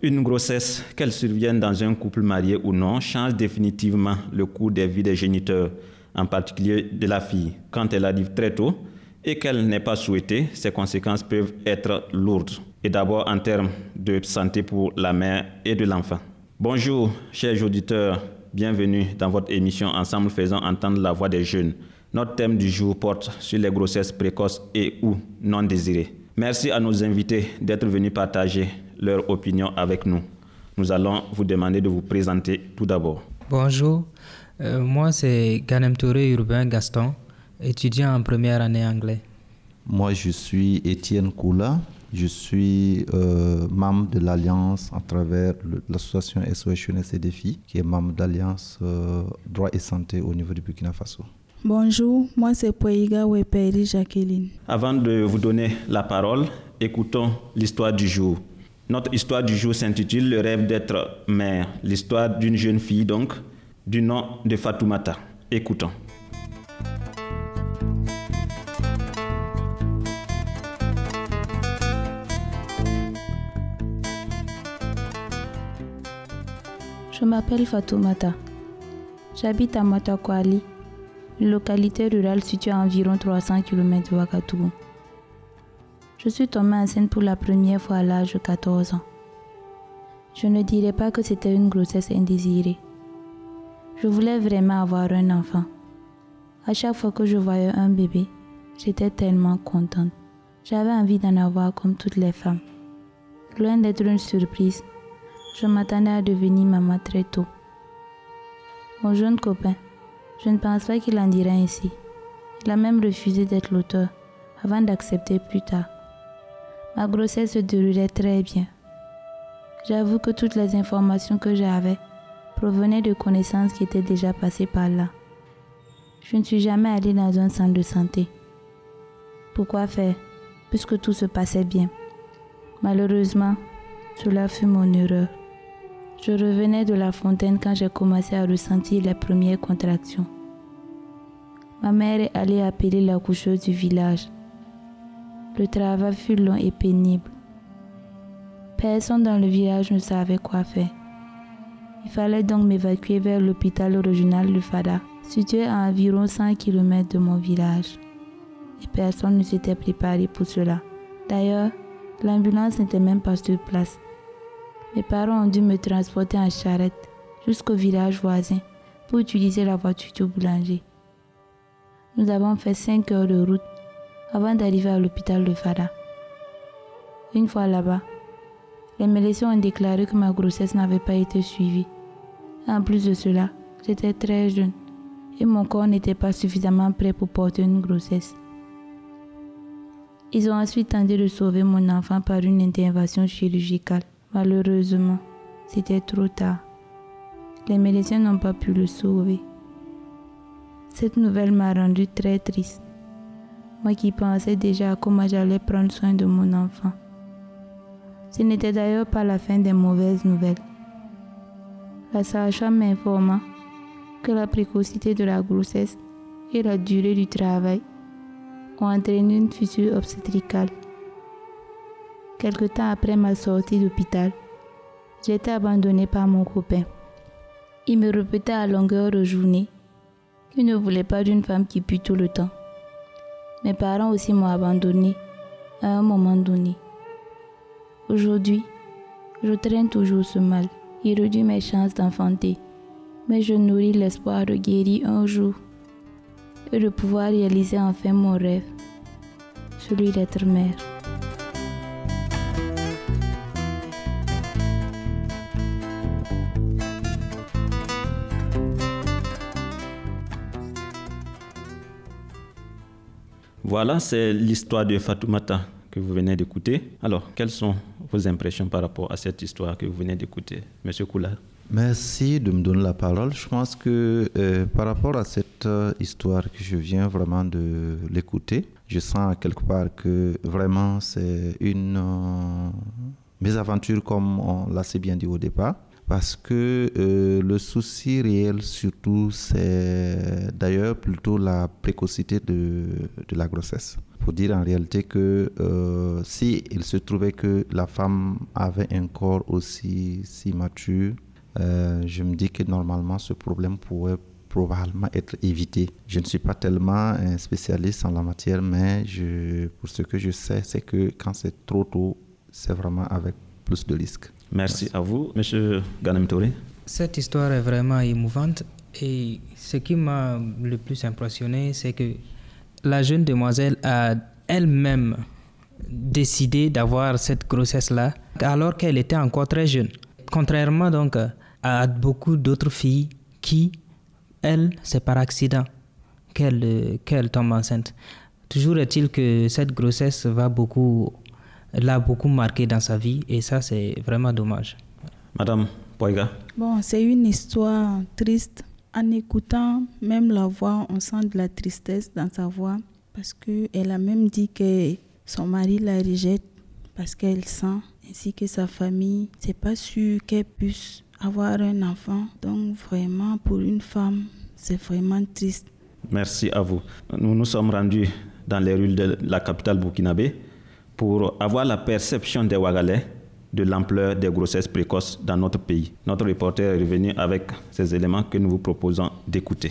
Une grossesse, qu'elle survienne dans un couple marié ou non, change définitivement le cours des vies des géniteurs, en particulier de la fille. Quand elle arrive très tôt et qu'elle n'est pas souhaitée, ses conséquences peuvent être lourdes. Et d'abord en termes de santé pour la mère et de l'enfant. Bonjour, chers auditeurs, bienvenue dans votre émission Ensemble faisant entendre la voix des jeunes. Notre thème du jour porte sur les grossesses précoces et ou non désirées. Merci à nos invités d'être venus partager leur opinion avec nous. Nous allons vous demander de vous présenter tout d'abord. Bonjour, moi c'est Ganem Touré Urbain Gaston, étudiant en première année anglais. Moi je suis Étienne Koula, je suis membre de l'Alliance à travers l'association SOS Jeunesse et Défis, qui est membre d'Alliance Droit et Santé au niveau du Burkina Faso. Bonjour, moi c'est Poiga Weperi Jacqueline. Avant de vous donner la parole, écoutons l'histoire du jour. Notre histoire du jour s'intitule « Le rêve d'être mère ». L'histoire d'une jeune fille donc, du nom de Fatoumata. Écoutons. Je m'appelle Fatoumata. J'habite à Matakwali, une localité rurale située à environ 300 km de Ouagadougou. Je suis tombée enceinte pour la première fois à l'âge de 14 ans. Je ne dirais pas que c'était une grossesse indésirée. Je voulais vraiment avoir un enfant. À chaque fois que je voyais un bébé, j'étais tellement contente. J'avais envie d'en avoir comme toutes les femmes. Loin d'être une surprise, je m'attendais à devenir maman très tôt. Mon jeune copain, je ne pense pas qu'il en dirait ainsi. Il a même refusé d'être l'auteur avant d'accepter plus tard. Ma grossesse se déroulait très bien. J'avoue que toutes les informations que j'avais provenaient de connaissances qui étaient déjà passées par là. Je ne suis jamais allée dans un centre de santé. Pourquoi faire, puisque tout se passait bien? Malheureusement, cela fut mon erreur. Je revenais de la fontaine quand j'ai commencé à ressentir les premières contractions. Ma mère est allée appeler la coucheuse du village. Le travail fut long et pénible. Personne dans le village ne savait quoi faire. Il fallait donc m'évacuer vers l'hôpital régional de Fada, situé à environ 100 km de mon village. Et personne ne s'était préparé pour cela. D'ailleurs, l'ambulance n'était même pas sur place. Mes parents ont dû me transporter en charrette jusqu'au village voisin pour utiliser la voiture du boulanger. Nous avons fait 5 heures de route avant d'arriver à l'hôpital de Fada. Une fois là-bas, les médecins ont déclaré que ma grossesse n'avait pas été suivie. En plus de cela, j'étais très jeune et mon corps n'était pas suffisamment prêt pour porter une grossesse. Ils ont ensuite tenté de sauver mon enfant par une intervention chirurgicale. Malheureusement, c'était trop tard. Les médecins n'ont pas pu le sauver. Cette nouvelle m'a rendue très triste. Moi qui pensais déjà à comment j'allais prendre soin de mon enfant. Ce n'était d'ailleurs pas la fin des mauvaises nouvelles. La sage-femme m'informa que la précocité de la grossesse et la durée du travail ont entraîné une fissure obstétricale. Quelque temps après ma sortie d'hôpital, j'ai été abandonnée par mon copain. Il me répétait à longueur de journée qu'il ne voulait pas d'une femme qui pue tout le temps. Mes parents aussi m'ont abandonnée à un moment donné. Aujourd'hui, je traîne toujours ce mal. Il réduit mes chances d'enfanter, mais je nourris l'espoir de guérir un jour et de pouvoir réaliser enfin mon rêve, celui d'être mère. Voilà, c'est l'histoire de Fatoumata que vous venez d'écouter. Alors, quelles sont vos impressions par rapport à cette histoire que vous venez d'écouter, Monsieur Koula? Merci de me donner la parole. Je pense que par rapport à cette histoire que je viens vraiment de l'écouter, je sens quelque part que vraiment c'est une mésaventure comme on l'a si bien dit au départ. parce que le souci réel surtout, c'est d'ailleurs plutôt la précocité de la grossesse. Il faut dire en réalité que si il se trouvait que la femme avait un corps aussi si mature, je me dis que normalement ce problème pourrait probablement être évité. Je ne suis pas tellement un spécialiste en la matière, mais pour ce que je sais, c'est que quand c'est trop tôt, c'est vraiment avec plus de risques. Merci à vous, M. Ganem Touré. Cette histoire est vraiment émouvante et ce qui m'a le plus impressionné, c'est que la jeune demoiselle a elle-même décidé d'avoir cette grossesse-là alors qu'elle était encore très jeune. Contrairement donc à beaucoup d'autres filles qui, elle, c'est par accident qu'elle tombe enceinte. Toujours est-il que cette grossesse l'a beaucoup marqué dans sa vie et ça, c'est vraiment dommage. Madame Poiga. Bon, c'est une histoire triste. En écoutant même la voix, on sent de la tristesse dans sa voix parce qu'elle a même dit que son mari la rejette parce qu'elle sent, ainsi que sa famille. C'est pas sûr qu'elle puisse avoir un enfant. Donc vraiment, pour une femme, c'est vraiment triste. Merci à vous. Nous nous sommes rendus dans les rues de la capitale burkinabé pour avoir la perception des Ouagalais de l'ampleur des grossesses précoces dans notre pays. Notre reporter est revenu avec ces éléments que nous vous proposons d'écouter.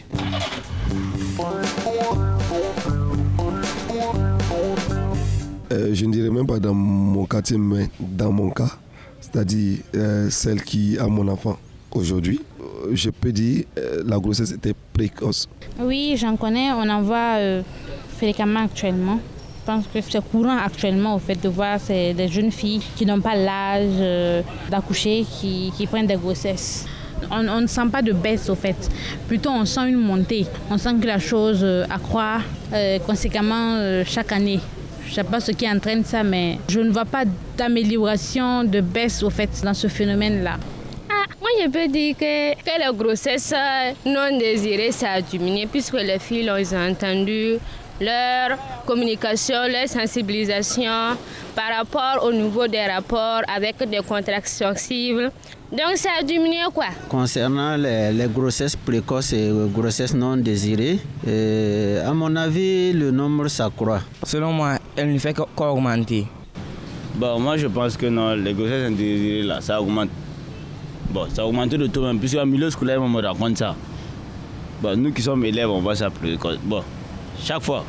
Je ne dirais même pas dans mon quartier, mais dans mon cas, c'est-à-dire celle qui a mon enfant aujourd'hui, je peux dire la grossesse était précoce. Oui, j'en connais, on en voit fréquemment actuellement. Je pense que c'est courant actuellement au fait de voir des jeunes filles qui n'ont pas l'âge d'accoucher, qui prennent des grossesses. On ne sent pas de baisse au fait, plutôt on sent une montée. On sent que la chose accroît conséquemment chaque année. Je ne sais pas ce qui entraîne ça, mais je ne vois pas d'amélioration, de baisse au fait dans ce phénomène-là. Moi, je peux dire que la grossesse non désirée, ça a diminué puisque les filles ont entendu leur communication, leur sensibilisation par rapport au niveau des rapports avec des contraceptives. Donc ça a diminué quoi. Concernant les grossesses précoces et grossesses non désirées, à mon avis, le nombre s'accroît. Selon moi, elle ne fait qu'augmenter. Bon, moi je pense que non, les grossesses indésirées là, ça augmente. Bon, ça a augmenté de tout même, puisque en milieu scolaire, on me raconte ça. Bon, nous qui sommes élèves, on voit ça précoce. Bon, chaque fois.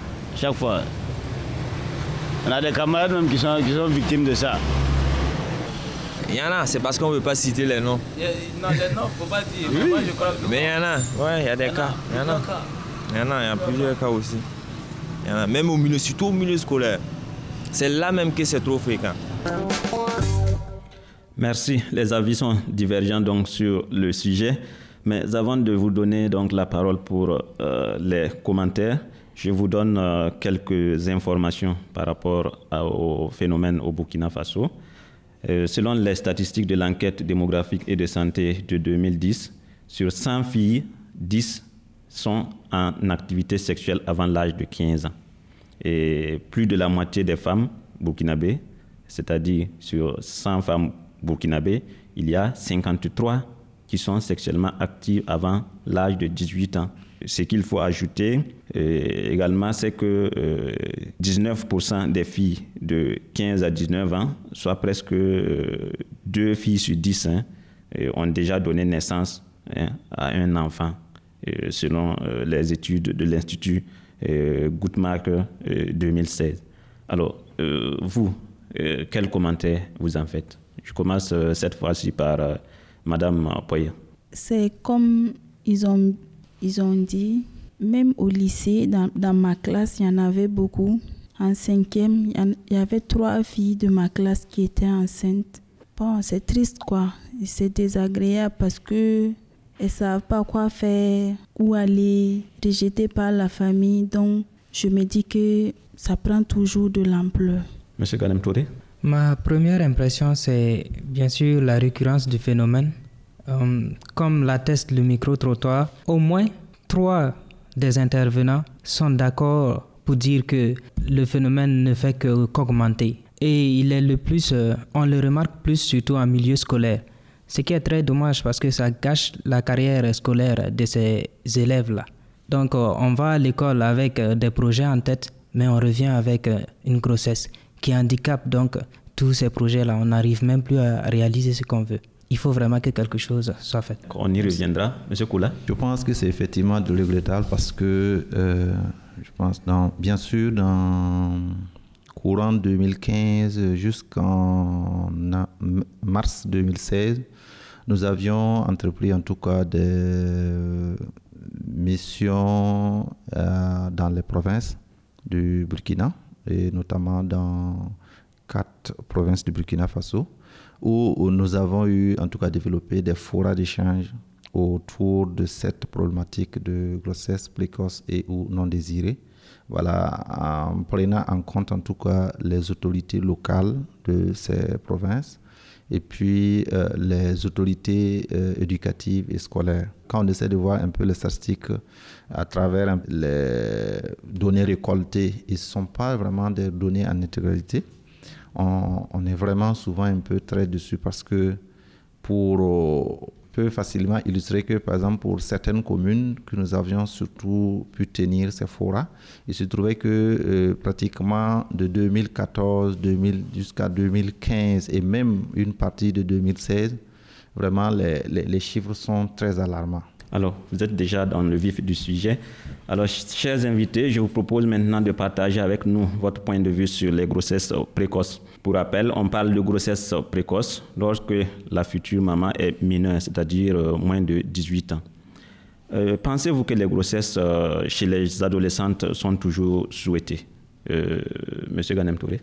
On a des camarades même qui sont victimes de ça. Il y en a, c'est parce qu'on ne veut pas citer les noms. Non, les noms, il ne faut pas dire. Oui. Mais moi, je crois que mais il y en a, ouais, il y a des cas. Il y a plusieurs cas aussi. Il y en a, même surtout au milieu scolaire. C'est là même que c'est trop fréquent. Merci. Les avis sont divergents donc sur le sujet. Mais avant de vous donner donc la parole pour les commentaires, je vous donne quelques informations par rapport au phénomène au Burkina Faso. Selon les statistiques de l'enquête démographique et de santé de 2010, sur 100 filles, 10 sont en activité sexuelle avant l'âge de 15 ans. Et plus de la moitié des femmes burkinabées, c'est-à-dire sur 100 femmes burkinabées, il y a 53 qui sont sexuellement actives avant l'âge de 18 ans. Ce qu'il faut ajouter également, c'est que 19% des filles de 15 à 19 ans, soit presque 2 filles sur 10, ont déjà donné naissance à un enfant, selon les études de l'Institut Guttmacher 2016. Alors, vous, quel commentaire vous en faites? Je commence cette fois-ci par Madame Poyer. C'est comme ils ont dit, même au lycée, dans ma classe, il y en avait beaucoup. En 5e, il y avait 3 filles de ma classe qui étaient enceintes. Bon, c'est triste quoi. C'est désagréable parce qu'elles ne savent pas quoi faire, où aller, rejetées par la famille. Donc, je me dis que ça prend toujours de l'ampleur. Monsieur Ganem Touré? Ma première impression, c'est bien sûr la récurrence du phénomène. Comme l'atteste le micro-trottoir, au moins 3 des intervenants sont d'accord pour dire que le phénomène ne fait qu'augmenter. Et il est on le remarque plus surtout en milieu scolaire. Ce qui est très dommage parce que ça gâche la carrière scolaire de ces élèves-là. Donc, on va à l'école avec des projets en tête, mais on revient avec une grossesse qui handicape donc tous ces projets-là. On n'arrive même plus à réaliser ce qu'on veut. Il faut vraiment que quelque chose soit fait. On y reviendra. Monsieur Koula? Je pense que c'est effectivement de regrettable parce que, je pense, bien sûr, dans courant 2015 jusqu'en mars 2016, nous avions entrepris en tout cas des missions dans les provinces du Burkina, et notamment dans 4 provinces du Burkina Faso, où nous avons eu en tout cas développé des forats d'échange autour de cette problématique de grossesse précoce et ou non désirée. Voilà, en prenant en compte en tout cas les autorités locales de ces provinces et puis les autorités éducatives et scolaires. Quand on essaie de voir un peu les statistiques à travers les données récoltées, ils ne sont pas vraiment des données en intégralité. On est vraiment souvent un peu très dessus parce que peut facilement illustrer que, par exemple, pour certaines communes que nous avions surtout pu tenir ces forats, il se trouvait que pratiquement de 2014 jusqu'à 2015 et même une partie de 2016, vraiment les chiffres sont très alarmants. Alors, vous êtes déjà dans le vif du sujet. Alors, chers invités, je vous propose maintenant de partager avec nous votre point de vue sur les grossesses précoces. Pour rappel, on parle de grossesse précoce lorsque la future maman est mineure, c'est-à-dire moins de 18 ans. Pensez-vous que les grossesses chez les adolescentes sont toujours souhaitées? Monsieur Ganem Touré?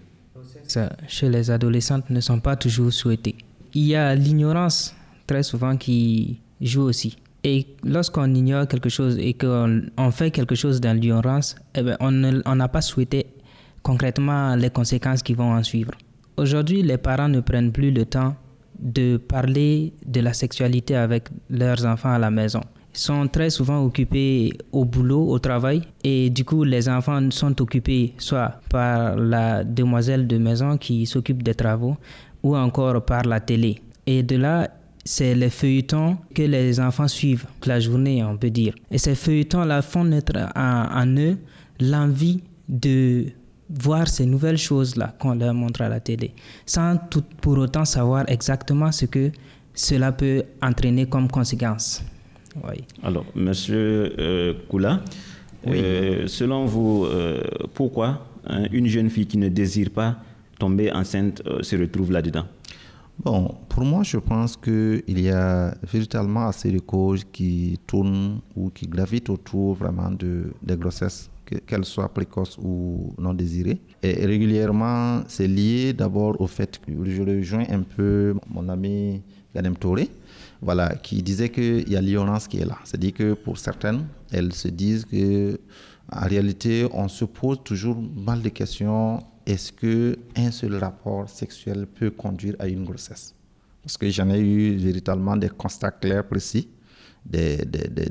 Chez les adolescentes ne sont pas toujours souhaitées. Il y a l'ignorance très souvent qui joue aussi. Et lorsqu'on ignore quelque chose et qu'on fait quelque chose dans l'ignorance, on n'a pas souhaité concrètement les conséquences qui vont en suivre. Aujourd'hui, les parents ne prennent plus le temps de parler de la sexualité avec leurs enfants à la maison. Ils sont très souvent occupés au boulot, au travail, et du coup, les enfants sont occupés soit par la demoiselle de maison qui s'occupe des travaux ou encore par la télé. Et de là, c'est les feuilletons que les enfants suivent toute la journée, on peut dire. Et ces feuilletons-là font naître en eux l'envie de voir ces nouvelles choses-là qu'on leur montre à la télé, sans pour autant savoir exactement ce que cela peut entraîner comme conséquence. Oui. Alors, Monsieur Koula, oui. Selon vous, pourquoi une jeune fille qui ne désire pas tomber enceinte se retrouve là-dedans? Bon, pour moi, je pense qu'il y a véritablement assez de causes qui tournent ou qui gravitent autour vraiment des grossesses, qu'elles soient précoces ou non désirées. Et régulièrement, c'est lié d'abord au fait que je rejoins un peu mon ami Ganem Touré, voilà, qui disait qu'il y a l'ignorance qui est là. C'est-à-dire que pour certaines, elles se disent que en réalité, on se pose toujours mal de questions. Est-ce qu'un seul rapport sexuel peut conduire à une grossesse? Parce que j'en ai eu véritablement des constats clairs, précis, des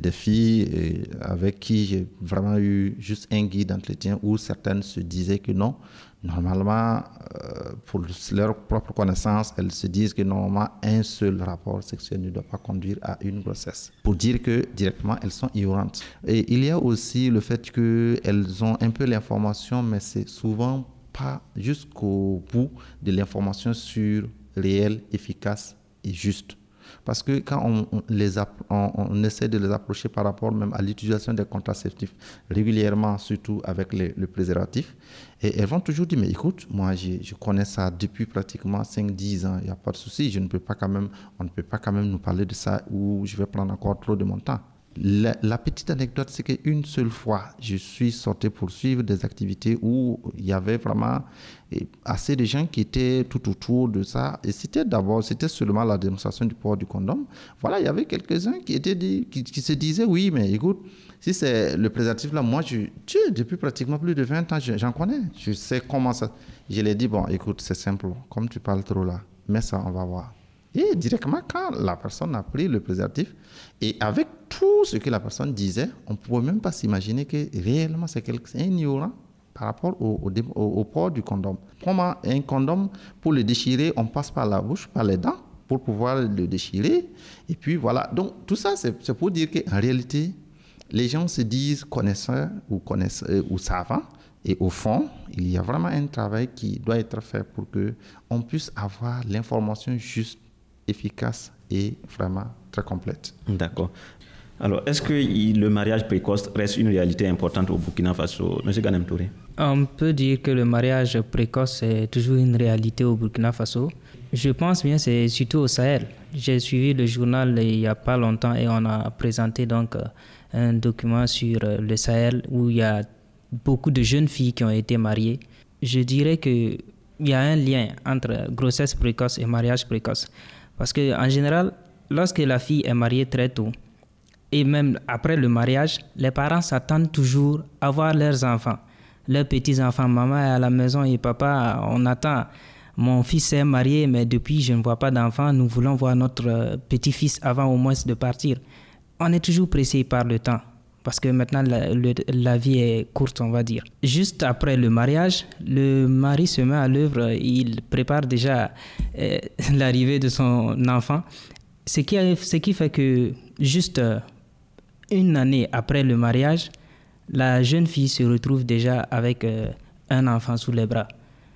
filles avec qui j'ai vraiment eu juste un guide d'entretien où certaines se disaient que non, normalement, pour leur propre connaissance, elles se disent que normalement, un seul rapport sexuel ne doit pas conduire à une grossesse. Pour dire que directement, elles sont ignorantes. Et il y a aussi le fait qu'elles ont un peu l'information, mais c'est souvent pas jusqu'au bout de l'information sûre, réelle, efficace et juste. Parce que quand on essaie de les approcher par rapport même à l'utilisation des contraceptifs régulièrement, surtout avec le préservatif, et elles vont toujours dire, mais écoute, moi je connais ça depuis pratiquement 5-10 ans, il n'y a pas de souci, on ne peut pas quand même nous parler de ça ou je vais prendre encore trop de mon temps. La petite anecdote, c'est qu'une seule fois, je suis sorti pour suivre des activités où il y avait vraiment assez de gens qui étaient tout autour de ça. Et c'était seulement la démonstration du port du condom. Voilà, il y avait quelques-uns qui se disaient, oui, mais écoute, si c'est le préservatif là, moi, depuis pratiquement plus de 20 ans, j'en connais. Je sais comment ça... Je l'ai dit, bon, écoute, c'est simple, comme tu parles trop là, mets ça, on va voir. Et directement, quand la personne a pris le préservatif, et avec tout ce que la personne disait, on ne pouvait même pas s'imaginer que réellement c'est quelqu'un ignorant par rapport au port du condom. Comment un condom, pour le déchirer, on passe par la bouche, par les dents, pour pouvoir le déchirer. Et puis voilà. Donc tout ça, c'est pour dire qu'en réalité, les gens se disent connaisseurs ou savants. Et au fond, il y a vraiment un travail qui doit être fait pour qu'on puisse avoir l'information juste, efficace et vraiment très complète. D'accord. Alors, est-ce que le mariage précoce reste une réalité importante au Burkina Faso? M. Ganem Touré. On peut dire que le mariage précoce est toujours une réalité au Burkina Faso. Je pense bien c'est surtout au Sahel. J'ai suivi le journal il n'y a pas longtemps et on a présenté donc un document sur le Sahel où il y a beaucoup de jeunes filles qui ont été mariées. Je dirais qu'il y a un lien entre grossesse précoce et mariage précoce. Parce qu'en général, lorsque la fille est mariée très tôt, et même après le mariage, les parents s'attendent toujours à voir leurs enfants, leurs petits-enfants. Maman est à la maison et papa, on attend. Mon fils est marié, mais depuis, je ne vois pas d'enfant. Nous voulons voir notre petit-fils avant au moins de partir. On est toujours pressé par le temps, parce que maintenant, la vie est courte, on va dire. Juste après le mariage, le mari se met à l'œuvre. Il prépare déjà l'arrivée de son enfant. Ce qui fait que juste une année après le mariage, la jeune fille se retrouve déjà avec un enfant sous les bras.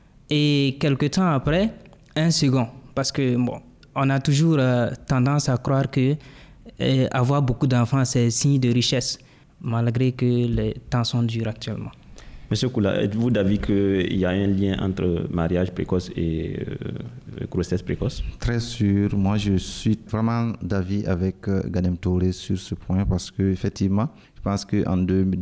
Et quelque temps après, un second. Parce que, on a toujours tendance à croire que avoir beaucoup d'enfants, c'est signe de richesse, malgré que les temps sont durs actuellement. Monsieur Koula, êtes-vous d'avis qu'il y a un lien entre mariage précoce et grossesse précoce? Très sûr. Moi, je suis vraiment d'avis avec Ganem Touré sur ce point parce qu'effectivement, je pense qu'en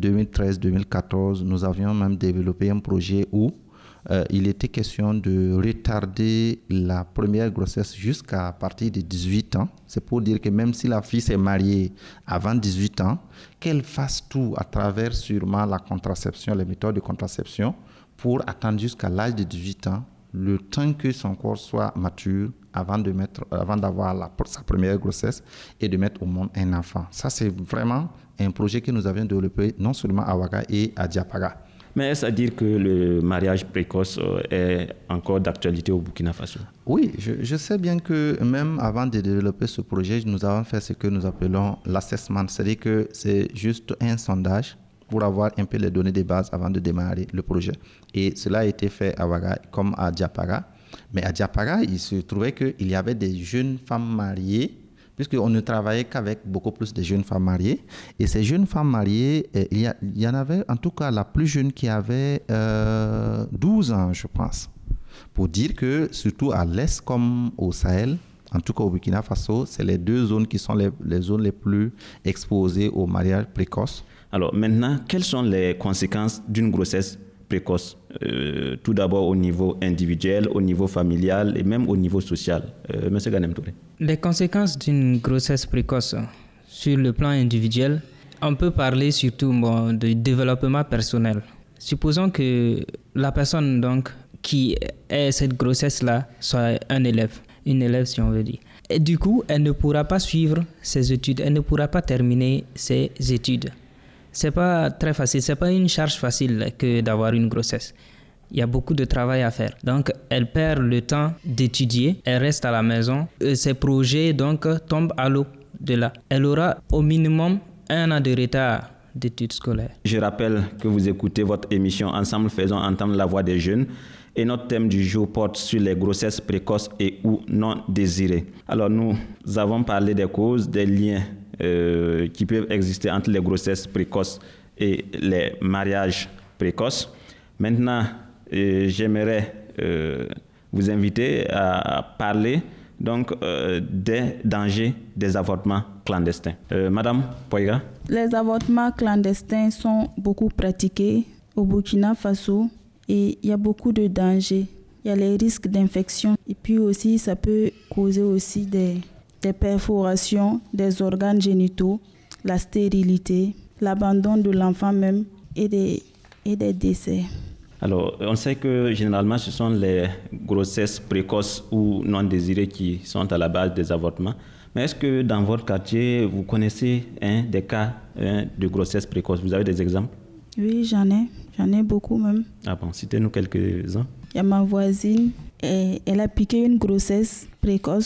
2013-2014, nous avions même développé un projet où il était question de retarder la première grossesse jusqu'à partir de 18 ans. C'est pour dire que même si la fille s'est mariée avant 18 ans, qu'elle fasse tout à travers sûrement la contraception, les méthodes de contraception, pour attendre jusqu'à l'âge de 18 ans, le temps que son corps soit mature avant d'avoir sa première grossesse et de mettre au monde un enfant. Ça, c'est vraiment un projet que nous avions développé non seulement à Ouaga et à Diapaga. Mais est-ce à dire que le mariage précoce est encore d'actualité au Burkina Faso? Oui, je sais bien que même avant de développer ce projet, nous avons fait ce que nous appelons l'assessment. C'est-à-dire que c'est juste un sondage pour avoir un peu les données de base avant de démarrer le projet. Et cela a été fait à Ouaga comme à Diapaga. Mais à Diapaga, il se trouvait qu'il y avait des jeunes femmes mariées, puisqu'on ne travaillait qu'avec beaucoup plus de jeunes femmes mariées. Et ces jeunes femmes mariées, il y en avait en tout cas la plus jeune qui avait 12 ans, je pense. Pour dire que, surtout à l'Est comme au Sahel, en tout cas au Burkina Faso, c'est les deux zones qui sont les zones les plus exposées au mariage précoce. Alors maintenant, quelles sont les conséquences d'une grossesse précoce? Tout d'abord au niveau individuel, au niveau familial et même au niveau social. Monsieur Ganem Touré. Les conséquences d'une grossesse précoce sur le plan individuel, on peut parler surtout de développement personnel. Supposons que la personne donc qui ait cette grossesse-là soit une élève si on veut dire. Et du coup, elle ne pourra pas suivre ses études, elle ne pourra pas terminer ses études. C'est pas très facile, c'est pas une charge facile que d'avoir une grossesse. Il y a beaucoup de travail à faire. Donc, elle perd le temps d'étudier, elle reste à la maison. Ses projets donc tombent à l'eau de là. Elle aura au minimum 1 an de retard d'études scolaires. Je rappelle que vous écoutez votre émission Ensemble faisons entendre la voix des jeunes. Et notre thème du jour porte sur les grossesses précoces et ou non désirées. Alors, nous avons parlé des causes, des liens qui peuvent exister entre les grossesses précoces et les mariages précoces. Maintenant, j'aimerais vous inviter à parler donc des dangers des avortements clandestins. Madame Poiga. Les avortements clandestins sont beaucoup pratiqués au Burkina Faso et il y a beaucoup de dangers. Il y a les risques d'infection et puis aussi ça peut causer aussi des perforations des organes génitaux, la stérilité, l'abandon de l'enfant même et des décès. Alors, on sait que généralement, ce sont les grossesses précoces ou non désirées qui sont à la base des avortements. Mais est-ce que dans votre quartier, vous connaissez des cas de grossesse précoce? Vous avez des exemples? Oui, j'en ai beaucoup même. Ah bon, citez-nous quelques-uns. Il y a ma voisine, elle a piqué une grossesse précoce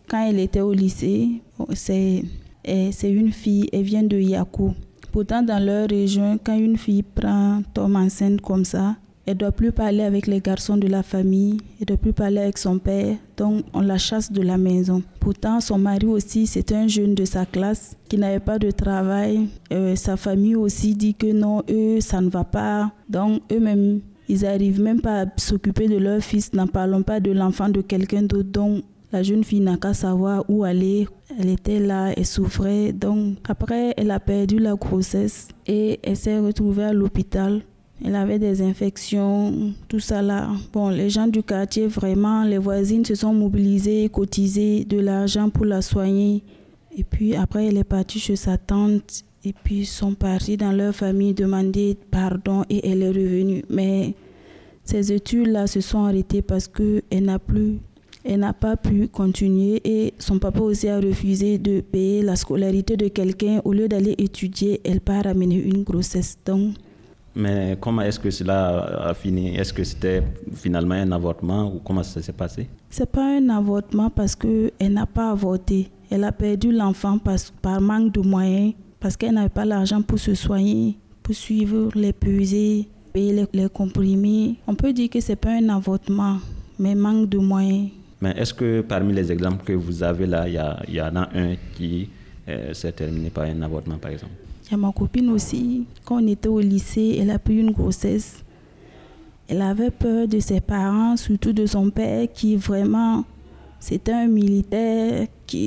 quand elle était au lycée, c'est une fille, elle vient de Yakou. Pourtant, dans leur région, quand une fille tombe enceinte comme ça, elle ne doit plus parler avec les garçons de la famille, elle ne doit plus parler avec son père, donc on la chasse de la maison. Pourtant, son mari aussi, c'était un jeune de sa classe qui n'avait pas de travail. Sa famille aussi dit que non, eux, ça ne va pas. Donc, eux-mêmes, ils n'arrivent même pas à s'occuper de leur fils, n'en parlons pas de l'enfant de quelqu'un d'autre. Donc, la jeune fille n'a qu'à savoir où aller. Elle était là, elle souffrait. Donc, après, elle a perdu la grossesse et elle s'est retrouvée à l'hôpital. Elle avait des infections, tout ça là. Bon, les gens du quartier, vraiment, les voisines se sont mobilisées, cotisées de l'argent pour la soigner. Et puis, après, elle est partie chez sa tante. Et puis, ils sont partis dans leur famille demander pardon et elle est revenue. Mais ces études-là se sont arrêtées parce qu'elle n'a pas pu continuer et son papa aussi a refusé de payer la scolarité de quelqu'un. Au lieu d'aller étudier, elle part amener une grossesse. Donc, mais comment est-ce que cela a fini? Est-ce que c'était finalement un avortement ou comment ça s'est passé? C'est pas un avortement parce qu'elle n'a pas avorté. Elle a perdu l'enfant par manque de moyens, parce qu'elle n'avait pas l'argent pour se soigner, pour suivre les pesées, payer les comprimés. On peut dire que c'est pas un avortement, mais manque de moyens. Mais est-ce que parmi les exemples que vous avez là, il y en a un qui s'est terminé par un avortement, par exemple? Il y a ma copine aussi. Quand on était au lycée, elle a pris une grossesse. Elle avait peur de ses parents, surtout de son père, qui vraiment, c'était un militaire qui,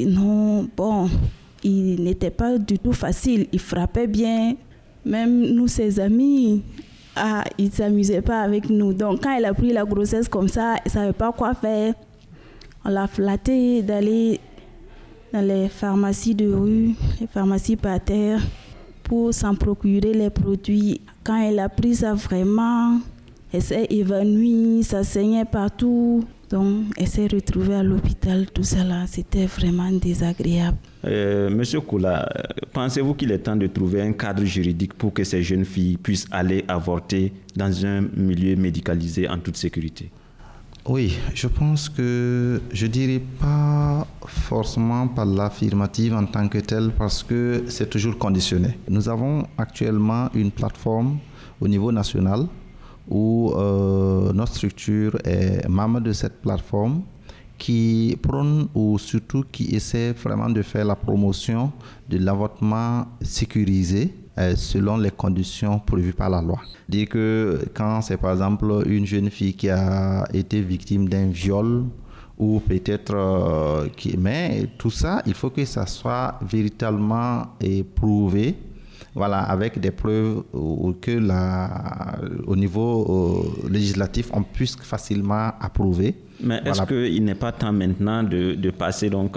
il n'était pas du tout facile. Il frappait bien. Même nous, ses amis, ils ne s'amusaient pas avec nous. Donc, quand elle a pris la grossesse comme ça, elle ne savait pas quoi faire. On l'a flattée d'aller dans les pharmacies de rue, les pharmacies par terre, pour s'en procurer les produits. Quand elle a pris ça, vraiment, elle s'est évanouie, ça saignait partout. Donc, elle s'est retrouvée à l'hôpital, tout ça là, c'était vraiment désagréable. Monsieur Koula, pensez-vous qu'il est temps de trouver un cadre juridique pour que ces jeunes filles puissent aller avorter dans un milieu médicalisé en toute sécurité? Oui, je pense que je ne dirais pas forcément par l'affirmative en tant que telle parce que c'est toujours conditionné. Nous avons actuellement une plateforme au niveau national où notre structure est membre de cette plateforme qui prône ou surtout qui essaie vraiment de faire la promotion de l'avortement sécurisé selon les conditions prévues par la loi. Dire que quand c'est par exemple une jeune fille qui a été victime d'un viol ou peut-être mais tout ça, il faut que ça soit véritablement prouvé, voilà, avec des preuves que au niveau législatif on puisse facilement approuver. Mais est-ce qu'il n'est pas temps maintenant de passer donc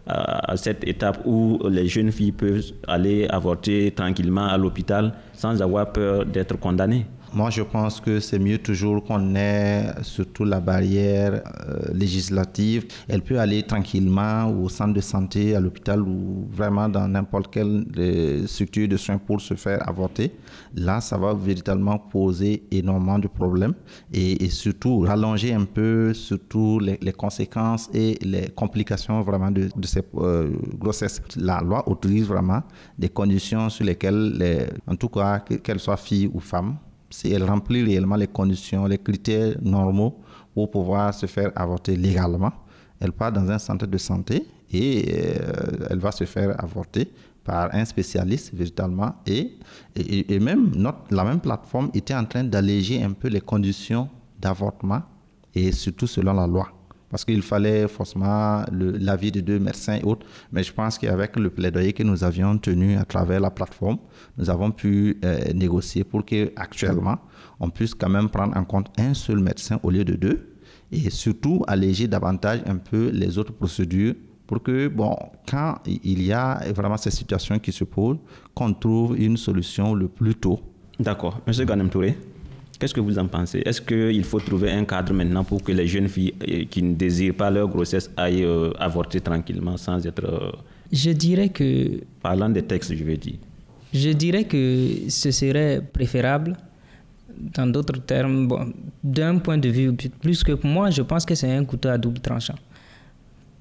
à cette étape où les jeunes filles peuvent aller avorter tranquillement à l'hôpital sans avoir peur d'être condamnées? Moi, je pense que c'est mieux toujours qu'on ait surtout la barrière législative. Elle peut aller tranquillement au centre de santé, à l'hôpital ou vraiment dans n'importe quelle structure de soins pour se faire avorter. Là, ça va véritablement poser énormément de problèmes et surtout rallonger un peu surtout les conséquences et les complications vraiment de ces grossesses. La loi autorise vraiment des conditions sur lesquelles, en tout cas, qu'elles soient filles ou femmes, si elle remplit réellement les conditions, les critères normaux pour pouvoir se faire avorter légalement, elle part dans un centre de santé et elle va se faire avorter par un spécialiste véritablement et même la même plateforme était en train d'alléger un peu les conditions d'avortement et surtout selon la loi. Parce qu'il fallait forcément l'avis de 2 médecins et autres. Mais je pense qu'avec le plaidoyer que nous avions tenu à travers la plateforme, nous avons pu négocier pour qu'actuellement, on puisse quand même prendre en compte un seul médecin au lieu de 2 et surtout alléger davantage un peu les autres procédures pour que, quand il y a vraiment ces situations qui se posent, qu'on trouve une solution le plus tôt. D'accord. Monsieur Ganem Touré, qu'est-ce que vous en pensez? Est-ce qu'il faut trouver un cadre maintenant pour que les jeunes filles qui ne désirent pas leur grossesse aillent avorter tranquillement sans être... Je dirais que... Parlant des textes, je veux dire. Je dirais que ce serait préférable, dans d'autres termes, d'un point de vue plus que pour moi, je pense que c'est un couteau à double tranchant.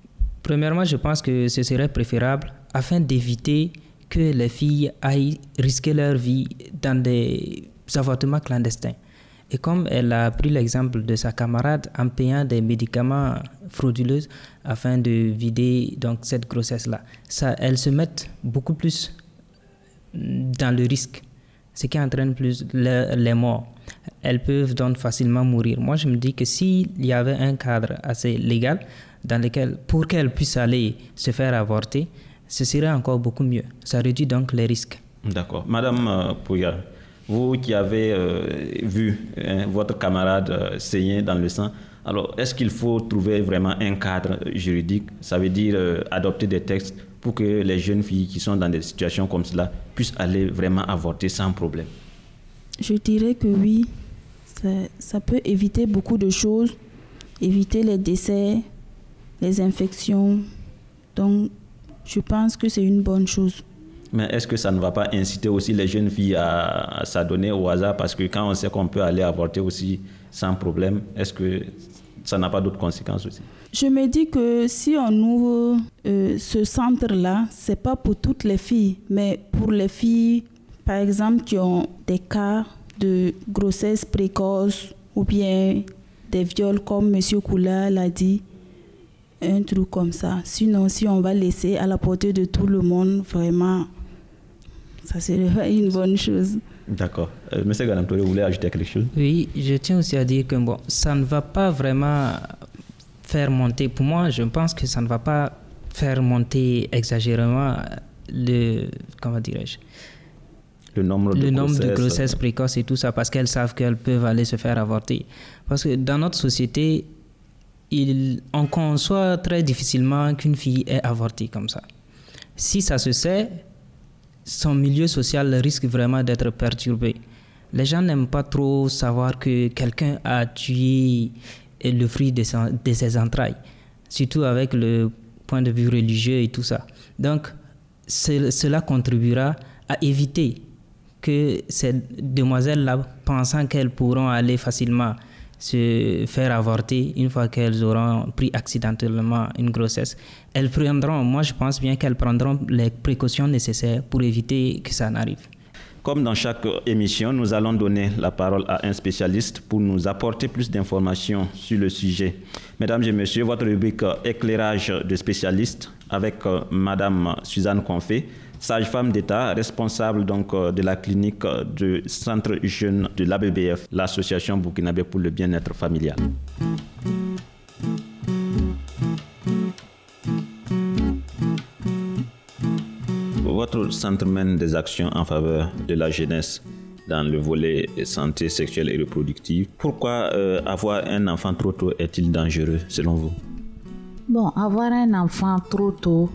Premièrement, je pense que ce serait préférable afin d'éviter que les filles aillent risquer leur vie dans des avortements clandestins. Et comme elle a pris l'exemple de sa camarade en payant des médicaments frauduleux afin de vider donc, cette grossesse-là, elles se mettent beaucoup plus dans le risque, ce qui entraîne plus les morts. Elles peuvent donc facilement mourir. Moi, je me dis que s'il y avait un cadre assez légal dans lequel, pour qu'elles puissent aller se faire avorter, ce serait encore beaucoup mieux. Ça réduit donc les risques. D'accord. Madame Pouya, vous qui avez vu votre camarade saigner dans le sang, alors est-ce qu'il faut trouver vraiment un cadre juridique, ça veut dire adopter des textes pour que les jeunes filles qui sont dans des situations comme cela puissent aller vraiment avorter sans problème? Je dirais que oui, ça peut éviter beaucoup de choses, éviter les décès, les infections. Donc, je pense que c'est une bonne chose. Mais est-ce que ça ne va pas inciter aussi les jeunes filles à s'adonner au hasard? Parce que quand on sait qu'on peut aller avorter aussi sans problème, est-ce que ça n'a pas d'autres conséquences aussi? Je me dis que si on ouvre ce centre-là, ce n'est pas pour toutes les filles, mais pour les filles, par exemple, qui ont des cas de grossesse précoce ou bien des viols, comme M. Koula l'a dit, un truc comme ça. Sinon, si on va laisser à la portée de tout le monde, vraiment, ça serait une bonne chose. D'accord. Monsieur Ganamtouré, vous voulez ajouter quelque chose? Oui, je tiens aussi à dire que ça ne va pas vraiment faire monter, pour moi, je pense que ça ne va pas faire monter exagérément le nombre de grossesses précoces et tout ça, parce qu'elles savent qu'elles peuvent aller se faire avorter. Parce que dans notre société, on conçoit très difficilement qu'une fille ait avorté comme ça. Si ça se sait, son milieu social risque vraiment d'être perturbé. Les gens n'aiment pas trop savoir que quelqu'un a tué le fruit de ses entrailles, surtout avec le point de vue religieux et tout ça. Donc, cela contribuera à éviter que ces demoiselles-là, pensant qu'elles pourront aller facilement se faire avorter une fois qu'elles auront pris accidentellement une grossesse, moi je pense bien qu'elles prendront les précautions nécessaires pour éviter que ça n'arrive. Comme dans chaque émission, nous allons donner la parole à un spécialiste pour nous apporter plus d'informations sur le sujet. Mesdames et messieurs, votre rubrique éclairage de spécialistes avec Madame Suzanne Confé, sage-femme d'État, responsable donc de la clinique du Centre Jeune de l'ABBF, l'Association burkinabé pour le bien-être familial. Votre centre mène des actions en faveur de la jeunesse dans le volet santé sexuelle et reproductive. Pourquoi avoir un enfant trop tôt est-il dangereux selon vous? Bon, avoir un enfant trop tôt,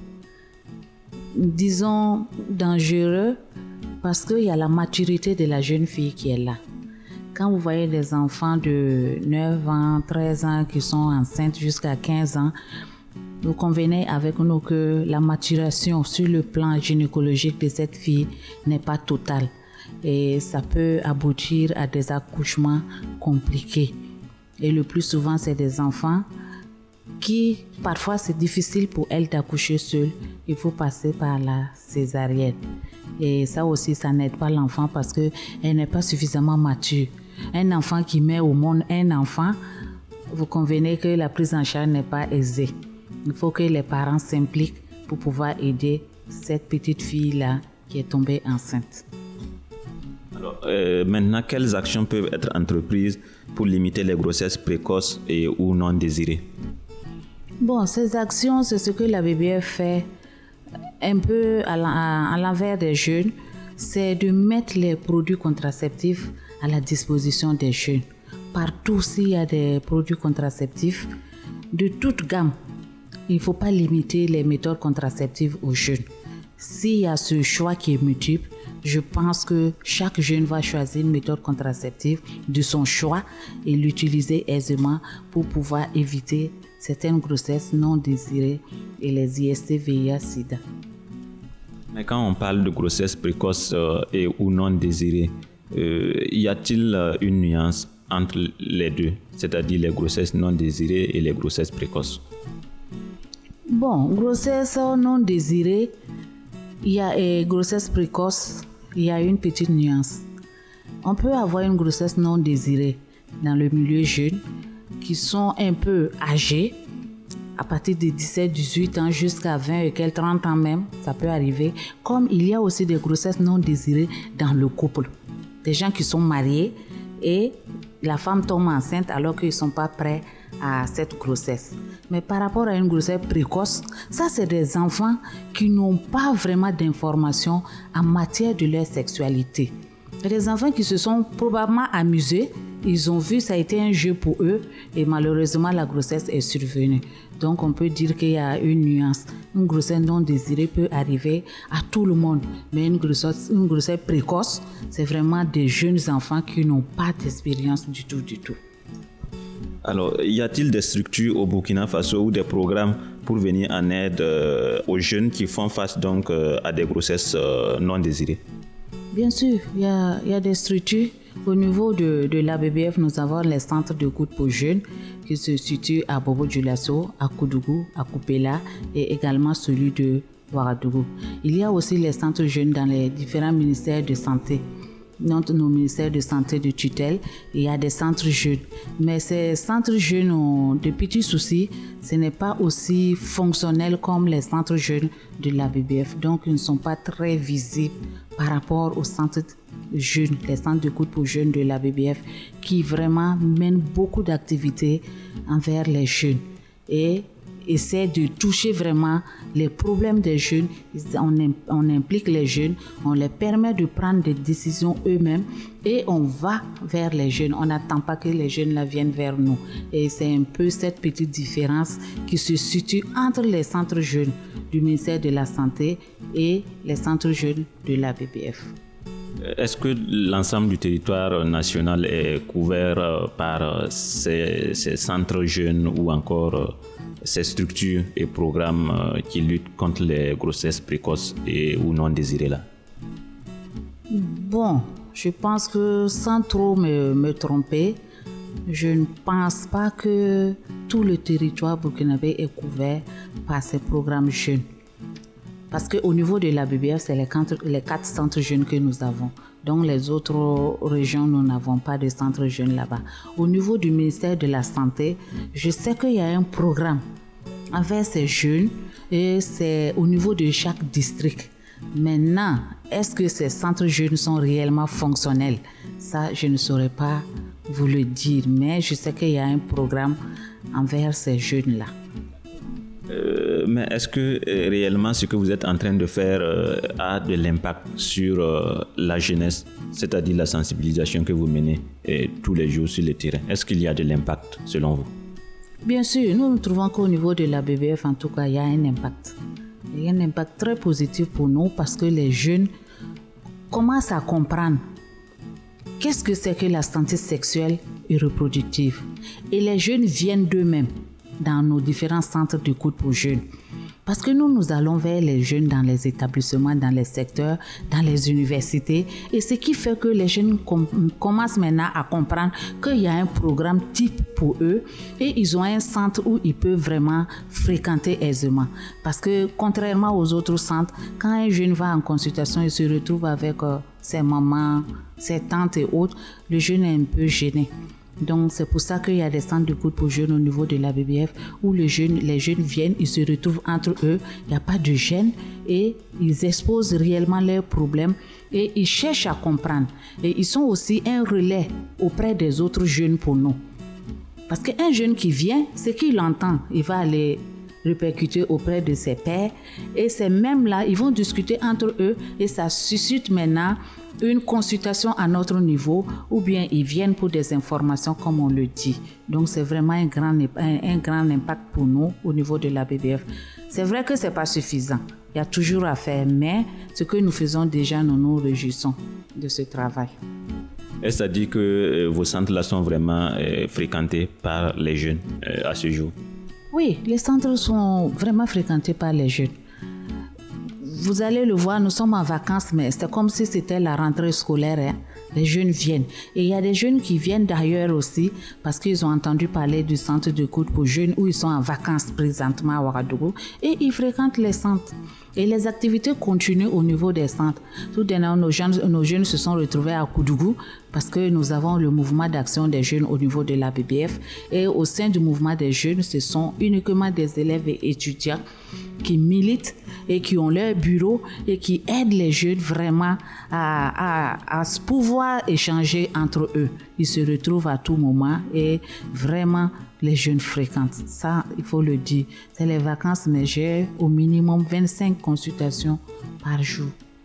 disons dangereux, parce qu'il y a la maturité de la jeune fille qui est là. Quand vous voyez des enfants de 9 ans, 13 ans qui sont enceintes jusqu'à 15 ans, vous convenez avec nous que la maturation sur le plan gynécologique de cette fille n'est pas totale et ça peut aboutir à des accouchements compliqués. Et le plus souvent, c'est des enfants qui, parfois, c'est difficile pour elles d'accoucher seules. Il faut passer par la césarienne. Et ça aussi, ça n'aide pas l'enfant parce qu'elle n'est pas suffisamment mature. Un enfant qui met au monde un enfant, vous convenez que la prise en charge n'est pas aisée. Il faut que les parents s'impliquent pour pouvoir aider cette petite fille-là qui est tombée enceinte. Alors, maintenant, quelles actions peuvent être entreprises pour limiter les grossesses précoces et ou non désirées? Bon, ces actions, c'est ce que la BBF fait un peu à l'envers des jeunes, c'est de mettre les produits contraceptifs à la disposition des jeunes. Partout, s'il y a des produits contraceptifs de toute gamme, il ne faut pas limiter les méthodes contraceptives aux jeunes. S'il y a ce choix qui est multiple, je pense que chaque jeune va choisir une méthode contraceptive de son choix et l'utiliser aisément pour pouvoir éviter certaines grossesses non désirées et les IST, VIH, SIDA. Mais quand on parle de grossesse précoce et ou non désirée, y a-t-il une nuance entre les deux, c'est-à-dire les grossesses non désirées et les grossesses précoces? Bon, grossesse non désirée, il y a grossesse précoce, il y a une petite nuance. On peut avoir une grossesse non désirée dans le milieu jeune qui sont un peu âgés, à partir de 17, 18 ans jusqu'à 20 et quelques 30 ans même, ça peut arriver. Comme il y a aussi des grossesses non désirées dans le couple. Des gens qui sont mariés et la femme tombe enceinte alors qu'ils ne sont pas prêts à cette grossesse. Mais par rapport à une grossesse précoce, ça c'est des enfants qui n'ont pas vraiment d'informations en matière de leur sexualité. Des enfants qui se sont probablement amusés, ils ont vu, ça a été un jeu pour eux et malheureusement la grossesse est survenue. Donc on peut dire qu'il y a une nuance. Une grossesse non désirée peut arriver à tout le monde, mais une grossesse précoce, c'est vraiment des jeunes enfants qui n'ont pas d'expérience du tout. Alors, y a-t-il des structures au Burkina Faso ou des programmes pour venir en aide aux jeunes qui font face donc à des grossesses non désirées? Bien sûr, il y a des structures. Au niveau de l'ABBF, nous avons les centres de coude pour jeunes qui se situent à Bobo-Dioulasso, à Koudougou, à Koupela et également celui de Ouagadougou. Il y a aussi les centres jeunes dans les différents ministères de santé. Dans nos ministères de santé de tutelle, il y a des centres jeunes. Mais ces centres jeunes ont de petits soucis. Ce n'est pas aussi fonctionnel comme les centres jeunes de l'ABBF. Donc, ils ne sont pas très visibles par rapport aux centres jeunes, les centres de coude pour jeunes de l'ABBF qui vraiment mènent beaucoup d'activités envers les jeunes et essaie de toucher vraiment les problèmes des jeunes. On implique les jeunes, on les permet de prendre des décisions eux-mêmes et on va vers les jeunes. On n'attend pas que les jeunes là viennent vers nous. Et c'est un peu cette petite différence qui se situe entre les centres jeunes du ministère de la Santé et les centres jeunes de l'ABBF. Est-ce que l'ensemble du territoire national est couvert par ces centres jeunes ou encore ces structures et programmes qui luttent contre les grossesses précoces ou non désirées là? Bon, je pense que sans trop me tromper, je ne pense pas que tout le territoire burkinabé est couvert par ces programmes jeunes. Parce qu'au niveau de la BBF, c'est les 4 centres jeunes que nous avons. Donc les autres régions, nous n'avons pas de centres jeunes là-bas. Au niveau du ministère de la Santé, je sais qu'il y a un programme envers ces jeunes et c'est au niveau de chaque district. Maintenant, est-ce que ces centres jeunes sont réellement fonctionnels? Ça, je ne saurais pas vous le dire, mais je sais qu'il y a un programme envers ces jeunes-là. Mais est-ce que réellement ce que vous êtes en train de faire a de l'impact sur la jeunesse, c'est-à-dire la sensibilisation que vous menez tous les jours sur le terrain? Est-ce qu'il y a de l'impact selon vous? Bien sûr, nous trouvons qu'au niveau de la BBF, en tout cas, il y a un impact. Il y a un impact très positif pour nous parce que les jeunes commencent à comprendre qu'est-ce que c'est que la santé sexuelle et reproductive. Et les jeunes viennent d'eux-mêmes dans nos différents centres de coude pour jeunes. Parce que nous allons vers les jeunes dans les établissements, dans les secteurs, dans les universités. Et ce qui fait que les jeunes commencent maintenant à comprendre qu'il y a un programme type pour eux et ils ont un centre où ils peuvent vraiment fréquenter aisément. Parce que contrairement aux autres centres, quand un jeune va en consultation, il se retrouve avec ses mamans, ses tantes et autres, le jeune est un peu gêné. Donc c'est pour ça qu'il y a des centres de coude pour jeunes au niveau de la BBF où les jeunes viennent, ils se retrouvent entre eux, il n'y a pas de gêne et ils exposent réellement leurs problèmes et ils cherchent à comprendre. Et ils sont aussi un relais auprès des autres jeunes pour nous. Parce qu'un jeune qui vient, c'est qu'il entend, il va aller répercuter auprès de ses pairs et ces mêmes-là, ils vont discuter entre eux et ça suscite maintenant une consultation à notre niveau ou bien ils viennent pour des informations comme on le dit. Donc c'est vraiment un grand impact pour nous au niveau de la BBF. C'est vrai que ce n'est pas suffisant, il y a toujours à faire, mais ce que nous faisons déjà, nous nous réjouissons de ce travail. Est-ce à dire que vos centres-là sont vraiment fréquentés par les jeunes à ce jour? Oui, les centres sont vraiment fréquentés par les jeunes. Vous allez le voir, nous sommes en vacances, mais c'est comme si c'était la rentrée scolaire. les jeunes viennent. Et il y a des jeunes qui viennent d'ailleurs aussi parce qu'ils ont entendu parler du centre d'écoute pour jeunes où ils sont en vacances présentement à Ouagadougou et ils fréquentent les centres. Et les activités continuent au niveau des centres. Tout dernièrement, nos jeunes se sont retrouvés à Koudougou parce que nous avons le mouvement d'action des jeunes au niveau de la BBF. Et au sein du mouvement des jeunes, ce sont uniquement des élèves et étudiants qui militent et qui ont leur bureau et qui aident les jeunes vraiment à pouvoir échanger entre eux. Ils se retrouvent à tout moment et vraiment les jeunes fréquentent. Ça, il faut le dire. C'est les vacances, mais j'ai au minimum 25 consultations par jour.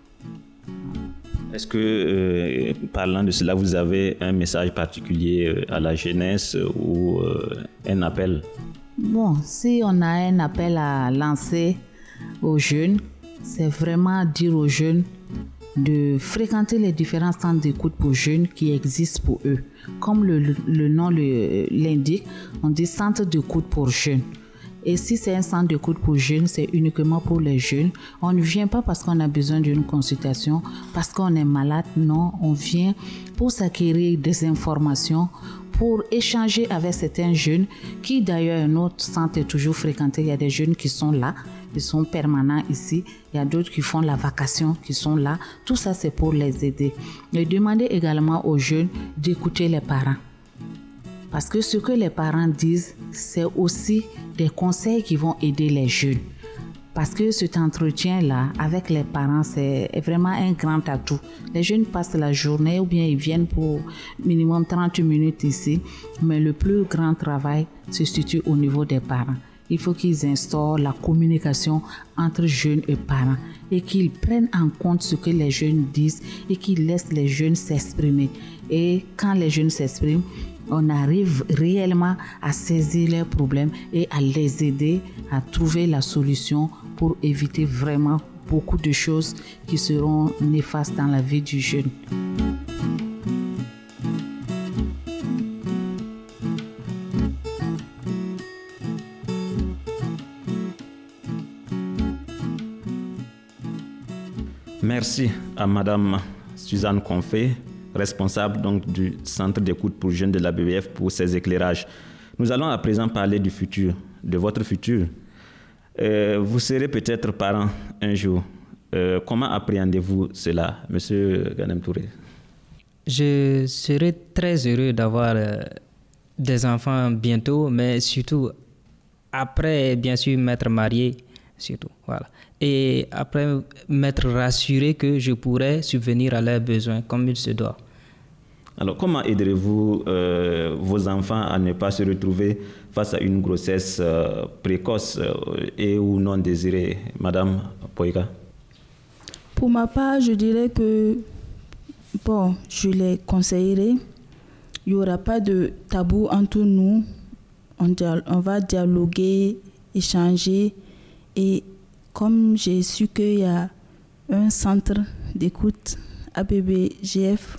Est-ce que, parlant de cela, vous avez un message particulier à la jeunesse ou un appel? Bon, si on a un appel à lancer aux jeunes, c'est vraiment dire aux jeunes de fréquenter les différents centres d'écoute pour jeunes qui existent pour eux. Comme le nom l'indique, on dit centre d'écoute pour jeunes. Et si c'est un centre d'écoute pour jeunes, c'est uniquement pour les jeunes. On ne vient pas parce qu'on a besoin d'une consultation, parce qu'on est malade. Non, on vient pour s'acquérir des informations, pour échanger avec certains jeunes qui d'ailleurs notre centre est toujours fréquenté. Il y a des jeunes qui sont là, ils sont permanents ici. Il y a d'autres qui font la vacation, qui sont là. Tout ça, c'est pour les aider. Et demander également aux jeunes d'écouter les parents. Parce que ce que les parents disent, c'est aussi des conseils qui vont aider les jeunes. Parce que cet entretien-là, avec les parents, c'est vraiment un grand atout. Les jeunes passent la journée ou bien ils viennent pour minimum 30 minutes ici. Mais le plus grand travail se situe au niveau des parents. Il faut qu'ils instaurent la communication entre jeunes et parents et qu'ils prennent en compte ce que les jeunes disent et qu'ils laissent les jeunes s'exprimer. Et quand les jeunes s'expriment, on arrive réellement à saisir leurs problèmes et à les aider à trouver la solution pour éviter vraiment beaucoup de choses qui seront néfastes dans la vie du jeune. Merci à Madame Suzanne Confé, responsable donc du Centre d'écoute pour jeunes de la BBF, pour ces éclairages. Nous allons à présent parler du futur, de votre futur. Vous serez peut-être parent un jour. Comment appréhendez-vous cela, Monsieur Ganem Touré? Je serai très heureux d'avoir des enfants bientôt, mais surtout après, bien sûr, m'être marié, surtout, voilà. Et après m'être rassuré que je pourrais subvenir à leurs besoins comme il se doit. Alors, comment aiderez-vous vos enfants à ne pas se retrouver face à une grossesse précoce et ou non désirée, Madame Poika? Pour ma part, je dirais que, je les conseillerais. Il n'y aura pas de tabou entre nous. On va dialoguer, échanger. Et comme j'ai su qu'il y a un centre d'écoute ABBF,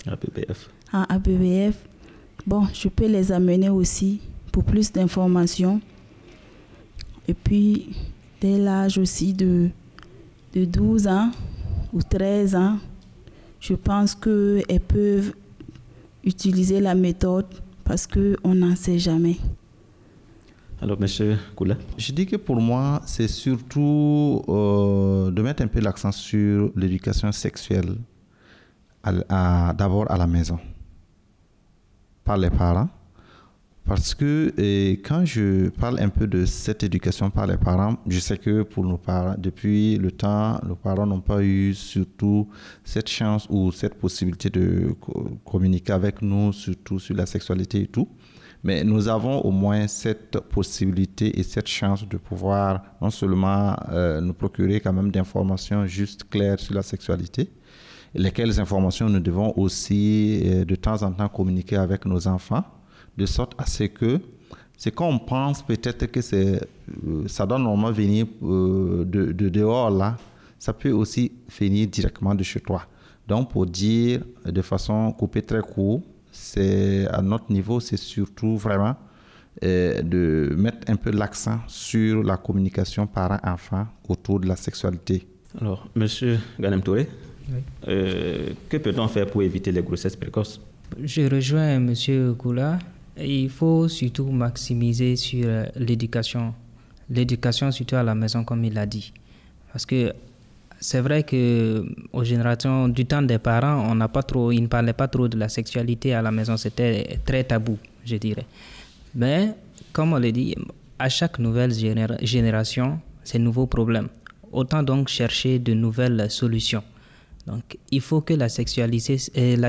je peux les amener aussi pour plus d'informations. Et puis, dès l'âge aussi de 12 ans ou 13 ans, je pense qu'elles peuvent utiliser la méthode parce qu'on n'en sait jamais. Alors, M. Koula? Je dis que pour moi, c'est surtout de mettre un peu l'accent sur l'éducation sexuelle, d'abord à la maison, par les parents. Parce que quand je parle un peu de cette éducation par les parents, je sais que pour nos parents, depuis le temps, nos parents n'ont pas eu surtout cette chance ou cette possibilité de communiquer avec nous, surtout sur la sexualité et tout. Mais nous avons au moins cette possibilité et cette chance de pouvoir non seulement nous procurer quand même d'informations juste claires sur la sexualité, lesquelles informations nous devons aussi de temps en temps communiquer avec nos enfants, de sorte à ce que c'est qu'on pense peut-être que ça doit normalement venir de dehors là, ça peut aussi venir directement de chez toi. Donc pour dire de façon coupée très court, c'est à notre niveau, c'est surtout vraiment de mettre un peu l'accent sur la communication parent-enfant autour de la sexualité. Alors, Monsieur Ganem Touré? Oui. Que peut-on faire pour éviter les grossesses précoces? Je rejoins M. Koula. Il faut surtout maximiser sur l'éducation. L'éducation surtout à la maison, comme il l'a dit. Parce que c'est vrai qu'aux générations du temps des parents, ils ne parlaient pas trop de la sexualité à la maison. C'était très tabou, je dirais. Mais, comme on l'a dit, à chaque nouvelle génération, c'est un nouveau problème. Autant donc chercher de nouvelles solutions. Donc, il faut que la sexualité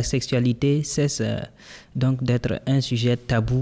cesse donc d'être un sujet tabou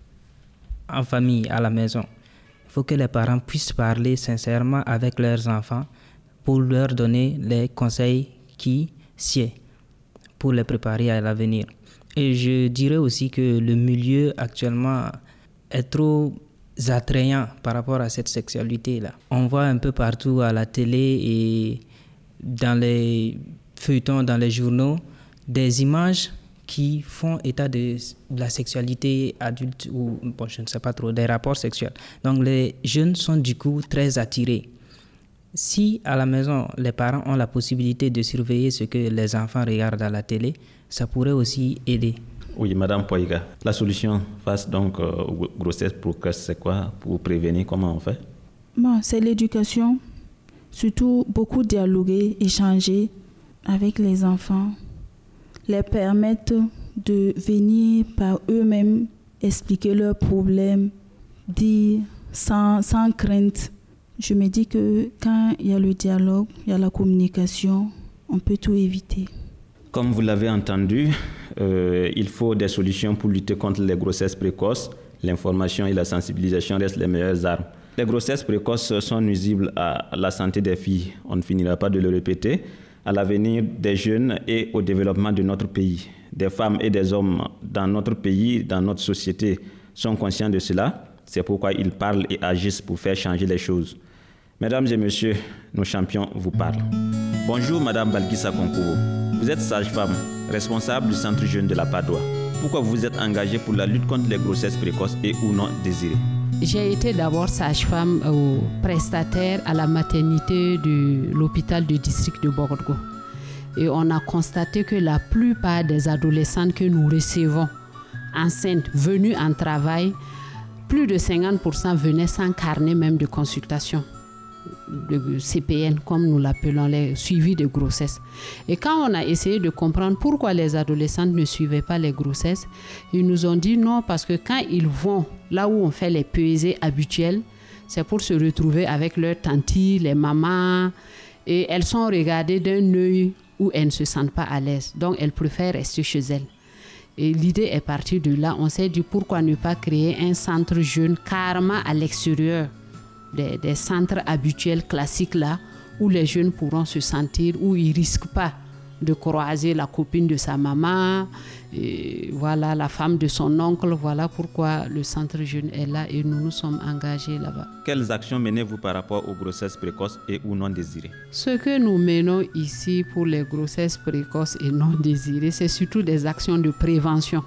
en famille, à la maison. Il faut que les parents puissent parler sincèrement avec leurs enfants pour leur donner les conseils qui sied pour les préparer à l'avenir. Et je dirais aussi que le milieu actuellement est trop attrayant par rapport à cette sexualité-là. On voit un peu partout à la télé et dans les feuilletons, dans les journaux, des images qui font état de la sexualité adulte ou, je ne sais pas trop, des rapports sexuels. Donc les jeunes sont du coup très attirés. Si à la maison, les parents ont la possibilité de surveiller ce que les enfants regardent à la télé, ça pourrait aussi aider. Oui, Madame Poiga, la solution face donc aux grossesses précoces, c'est quoi pour prévenir? Comment on fait? C'est l'éducation, surtout beaucoup dialoguer, échanger avec les enfants, les permettre de venir par eux-mêmes expliquer leurs problèmes, dire sans crainte. Je me dis que quand il y a le dialogue, il y a la communication, on peut tout éviter. Comme vous l'avez entendu, il faut des solutions pour lutter contre les grossesses précoces. L'information et la sensibilisation restent les meilleures armes. Les grossesses précoces sont nuisibles à la santé des filles. On ne finira pas de le répéter. À l'avenir des jeunes et au développement de notre pays. Des femmes et des hommes dans notre pays, dans notre société, sont conscients de cela. C'est pourquoi ils parlent et agissent pour faire changer les choses. Mesdames et messieurs, nos champions vous parlent. Bonjour Madame Balkissa Konkovo. Vous êtes sage-femme, responsable du Centre Jeune de la Padoue. Pourquoi vous êtes engagée pour la lutte contre les grossesses précoces et ou non désirées? J'ai été d'abord sage-femme au prestataire à la maternité de l'hôpital du district de Borgo. Et on a constaté que la plupart des adolescentes que nous recevons enceintes venues en travail, plus de 50% venaient sans carnet même de consultation, de CPN comme nous l'appelons, les suivis de grossesse. Et quand on a essayé de comprendre pourquoi les adolescentes ne suivaient pas les grossesses, ils nous ont dit non, parce que quand ils vont là où on fait les pesées habituelles, c'est pour se retrouver avec leurs tantes, les mamans, et elles sont regardées d'un œil où elles ne se sentent pas à l'aise. Donc elles préfèrent rester chez elles. Et l'idée est partie de là. On s'est dit pourquoi ne pas créer un centre jeune carrément à l'extérieur des centres habituels classiques là, où les jeunes pourront se sentir, où ils ne risquent pas de croiser la copine de sa maman, et voilà, la femme de son oncle. Voilà pourquoi le centre jeune est là et nous nous sommes engagés là-bas. Quelles actions menez-vous par rapport aux grossesses précoces et ou non désirées? Ce que nous menons ici pour les grossesses précoces et non désirées, c'est surtout des actions de prévention.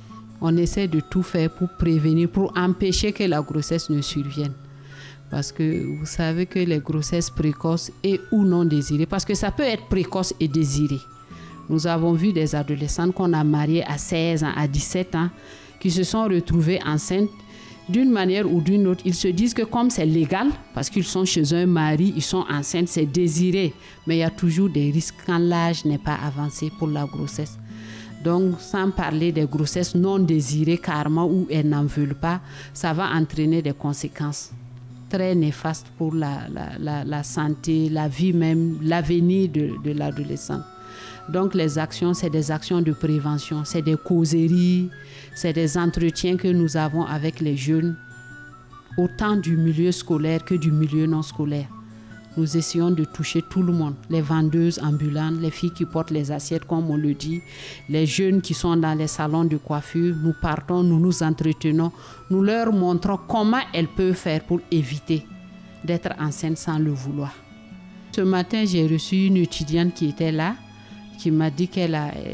On essaie de tout faire pour prévenir, pour empêcher que la grossesse ne survienne. Parce que vous savez que les grossesses précoces et ou non désirées, parce que ça peut être précoce et désiré. Nous avons vu des adolescentes qu'on a mariées à 16 ans, à 17 ans, qui se sont retrouvées enceintes. D'une manière ou d'une autre, ils se disent que comme c'est légal, parce qu'ils sont chez un mari, ils sont enceintes, c'est désiré. Mais il y a toujours des risques quand l'âge n'est pas avancé pour la grossesse. Donc, sans parler des grossesses non désirées carrément où elles n'en veulent pas, ça va entraîner des conséquences très néfastes pour la santé, la vie même, l'avenir de l'adolescent. Donc les actions, c'est des actions de prévention, c'est des causeries, c'est des entretiens que nous avons avec les jeunes, autant du milieu scolaire que du milieu non scolaire. Nous essayons de toucher tout le monde, les vendeuses ambulantes, les filles qui portent les assiettes comme on le dit, les jeunes qui sont dans les salons de coiffure. Nous partons, nous nous entretenons, nous leur montrons comment elles peuvent faire pour éviter d'être enceintes sans le vouloir. Ce matin, j'ai reçu une étudiante qui était là, qui m'a dit qu'elle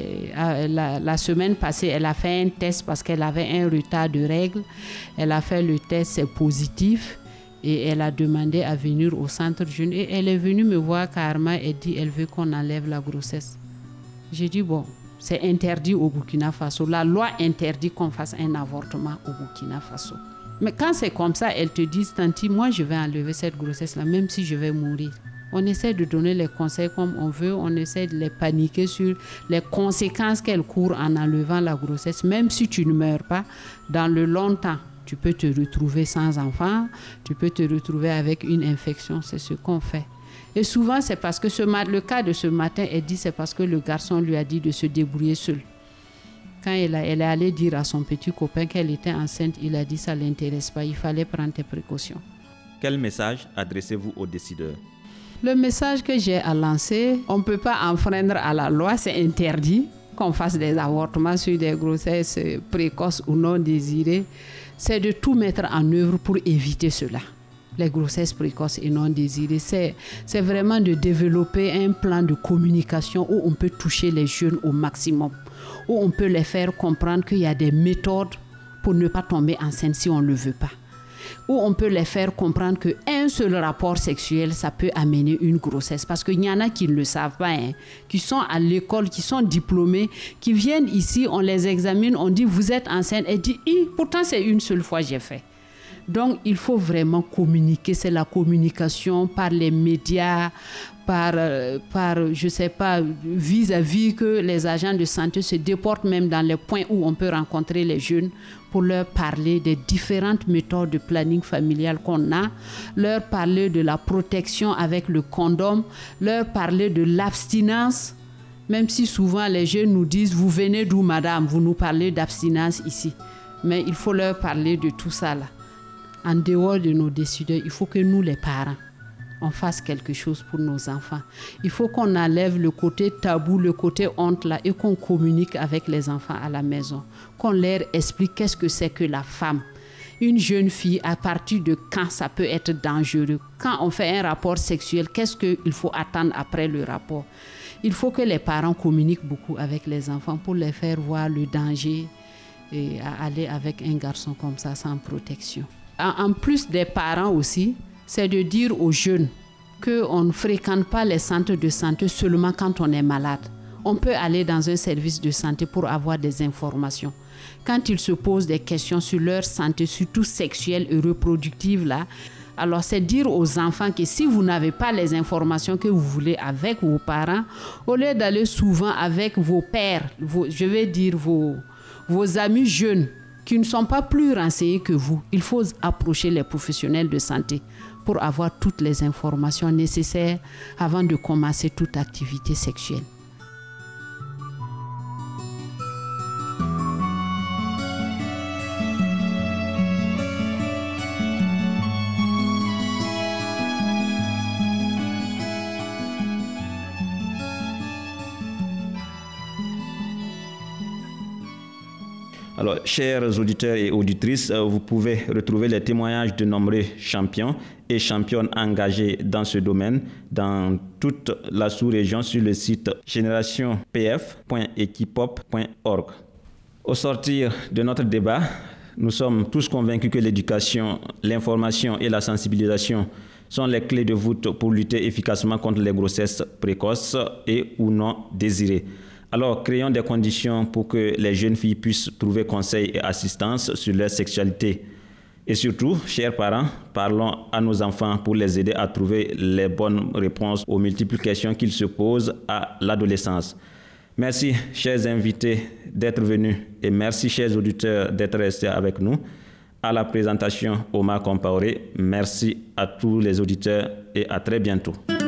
la semaine passée, elle a fait un test parce qu'elle avait un retard de règles. Elle a fait le test, c'est positif. Et elle a demandé à venir au centre jeune et elle est venue me voir carrément et dit elle veut qu'on enlève la grossesse. J'ai dit bon, c'est interdit au Burkina Faso. La loi interdit qu'on fasse un avortement au Burkina Faso. Mais quand c'est comme ça, elles te disent tanti, moi je vais enlever cette grossesse-là, même si je vais mourir. On essaie de donner les conseils comme on veut, on essaie de les paniquer sur les conséquences qu'elles courent en enlevant la grossesse. Même si tu ne meurs pas, dans le long temps, tu peux te retrouver sans enfant, tu peux te retrouver avec une infection, c'est ce qu'on fait. Et souvent, c'est parce que le cas de ce matin, elle dit c'est parce que le garçon lui a dit de se débrouiller seul. Quand elle est allée dire à son petit copain qu'elle était enceinte, il a dit ça ne l'intéresse pas, il fallait prendre tes précautions. Quel message adressez-vous aux décideurs? Le message que j'ai à lancer, on ne peut pas enfreindre à la loi, c'est interdit qu'on fasse des avortements sur des grossesses précoces ou non désirées. C'est de tout mettre en œuvre pour éviter cela. Les grossesses précoces et non désirées, c'est vraiment de développer un plan de communication où on peut toucher les jeunes au maximum, où on peut les faire comprendre qu'il y a des méthodes pour ne pas tomber enceinte si on ne le veut pas, où on peut les faire comprendre qu'un seul rapport sexuel, ça peut amener une grossesse. Parce qu'il y en a qui ne le savent pas, qui sont à l'école, qui sont diplômés, qui viennent ici, on les examine, on dit vous êtes enceinte, et dit pourtant c'est une seule fois j'ai fait. Donc il faut vraiment communiquer, c'est la communication par les médias, par je sais pas, vis-à-vis que les agents de santé se déportent même dans les points où on peut rencontrer les jeunes pour leur parler des différentes méthodes de planning familial qu'on a, leur parler de la protection avec le condom, leur parler de l'abstinence, même si souvent les jeunes nous disent « Vous venez d'où madame, vous nous parlez d'abstinence ici ». Mais il faut leur parler de tout ça là. En dehors de nos décideurs, il faut que nous les parents, on fasse quelque chose pour nos enfants. Il faut qu'on enlève le côté tabou, le côté honte là et qu'on communique avec les enfants à la maison. Qu'on leur explique qu'est-ce que c'est que la femme. Une jeune fille, à partir de quand ça peut être dangereux. Quand on fait un rapport sexuel, qu'est-ce qu'il faut attendre après le rapport. Il faut que les parents communiquent beaucoup avec les enfants pour les faire voir le danger et aller avec un garçon comme ça sans protection. En plus des parents aussi, c'est de dire aux jeunes qu'on ne fréquente pas les centres de santé seulement quand on est malade. On peut aller dans un service de santé pour avoir des informations. Quand ils se posent des questions sur leur santé, surtout sexuelle et reproductive, là, alors c'est dire aux enfants que si vous n'avez pas les informations que vous voulez avec vos parents, au lieu d'aller souvent avec vos pères, vos amis jeunes, qui ne sont pas plus renseignés que vous, il faut approcher les professionnels de santé pour avoir toutes les informations nécessaires avant de commencer toute activité sexuelle. Alors, chers auditeurs et auditrices, vous pouvez retrouver les témoignages de nombreux champions et championnes engagés dans ce domaine dans toute la sous-région sur le site generationpf.equipop.org. Au sortir de notre débat, nous sommes tous convaincus que l'éducation, l'information et la sensibilisation sont les clés de voûte pour lutter efficacement contre les grossesses précoces et ou non désirées. Alors, créons des conditions pour que les jeunes filles puissent trouver conseil et assistance sur leur sexualité. Et surtout, chers parents, parlons à nos enfants pour les aider à trouver les bonnes réponses aux multiples questions qu'ils se posent à l'adolescence. Merci, chers invités, d'être venus et merci, chers auditeurs, d'être restés avec nous. À la présentation, Omar Compaoré. Merci à tous les auditeurs et à très bientôt.